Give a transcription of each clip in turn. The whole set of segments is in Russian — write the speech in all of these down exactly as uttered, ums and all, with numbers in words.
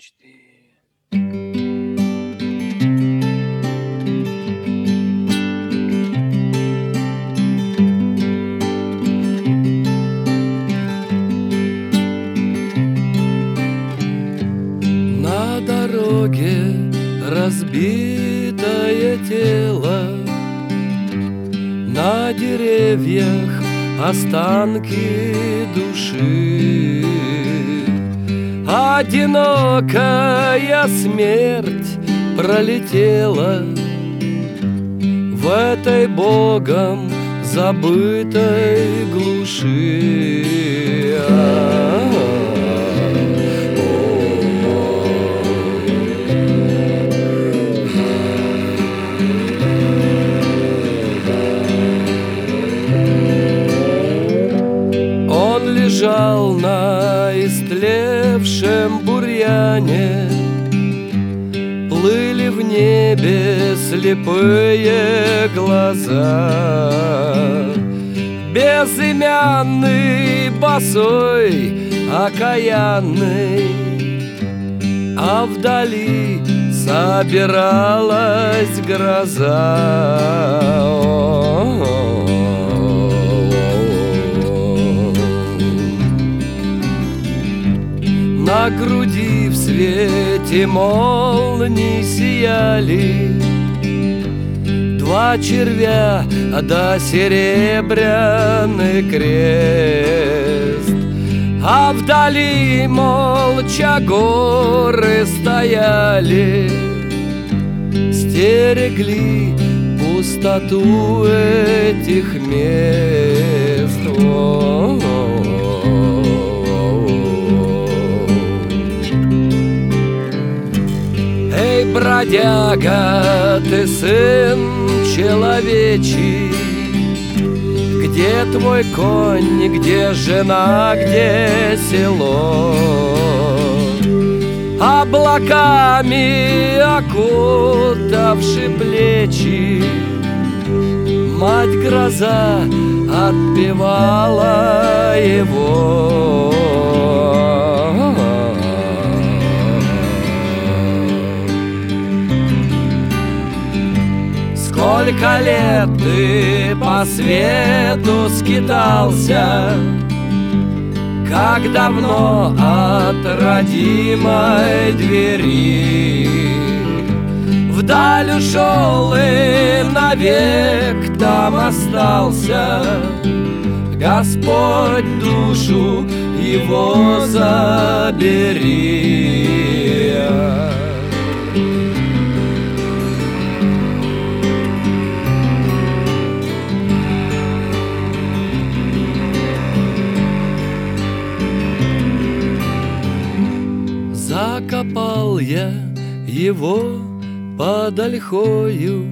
четыре. На дороге разбитое тело, на деревьях останки души. Одинокая смерть пролетела в этой Богом забытой глуши. Он лежал на истлевшем бурьяне, плыли в небе слепые глаза. Безымянный, босой, окаянный, а вдали собиралась гроза. На груди в свете молний сияли два червя да серебряный крест, а вдали молча горы стояли, стерегли пустоту этих мест. Эй, бродяга, ты сын человечий, где твой конь, где жена, где село? Облаками окутавши плечи, мать гроза отпевала его. Сколько лет ты по свету скитался, как давно от родимой двери вдаль ушел и навек там остался. Господь душу его забери. Закопал я его под ольхою,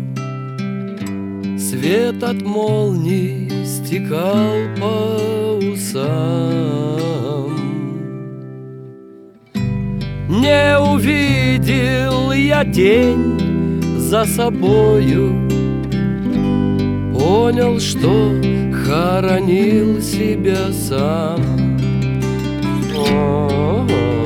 свет от молний стекал по усам. Не увидел я тень за собою, понял, что хоронил себя сам. О-о-о.